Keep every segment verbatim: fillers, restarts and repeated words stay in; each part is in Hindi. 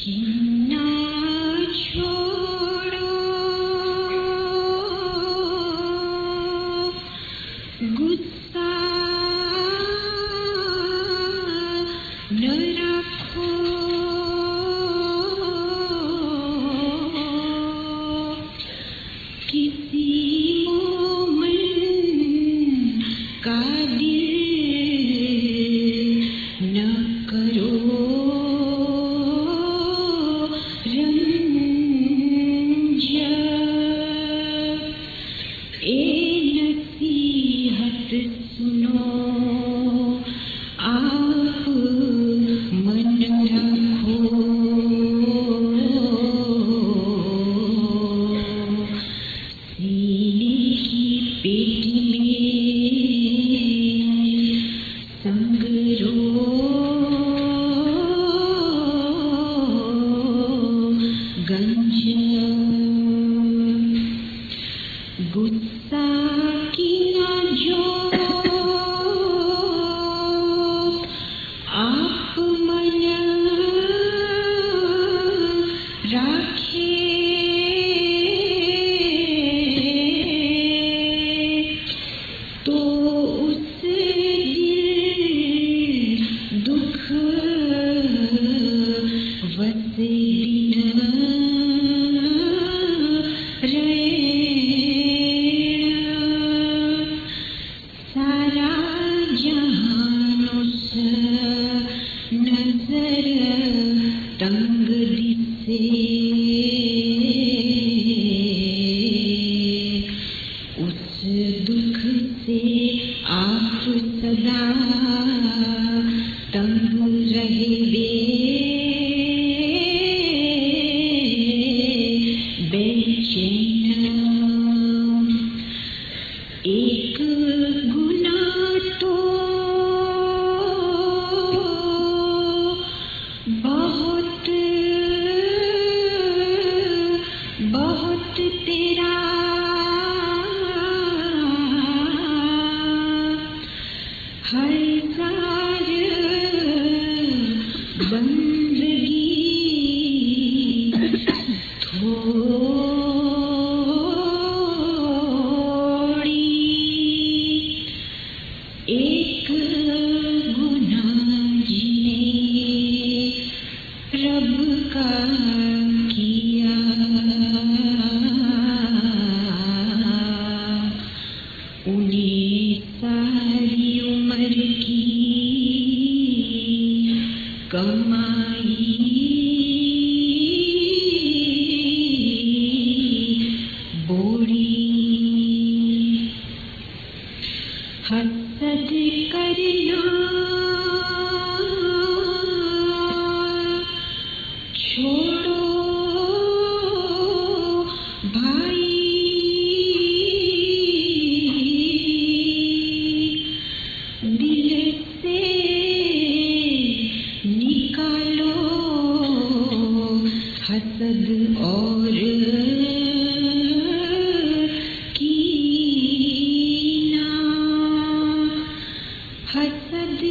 किन्ना छोड़ो गुस्सा न रखो किसी मोमन का दिल न करो सुनो आप मन रखो सीने की पेट में संग रो गंज गुस्सा की ना जो आप मन राखे तो उस दिल दुख वसे न सारा जहान उस नजर तंग दिसे उस दुख से आप सदा तंग रहे बेचैन एक गुना तो बहुत बहुत तेरा हजार बंदगी एक गुनाह जिन्हें रब का किया उन्हें सारी उम्र की कमाई बोरी हसद करना छोड़ो भाई दिल से निकालो हसद और हसद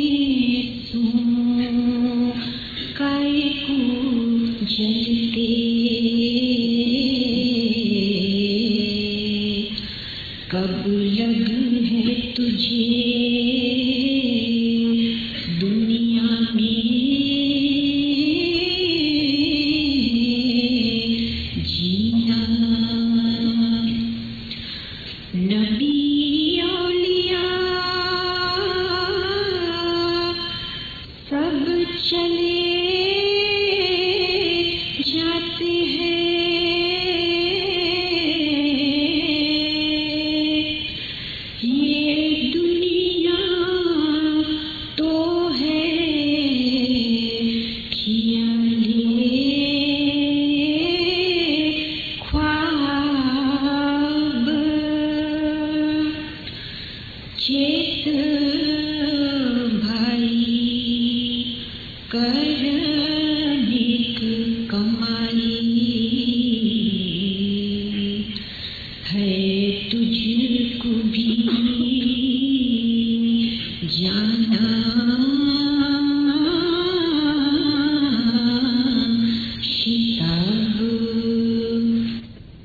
किने सो काय को जलते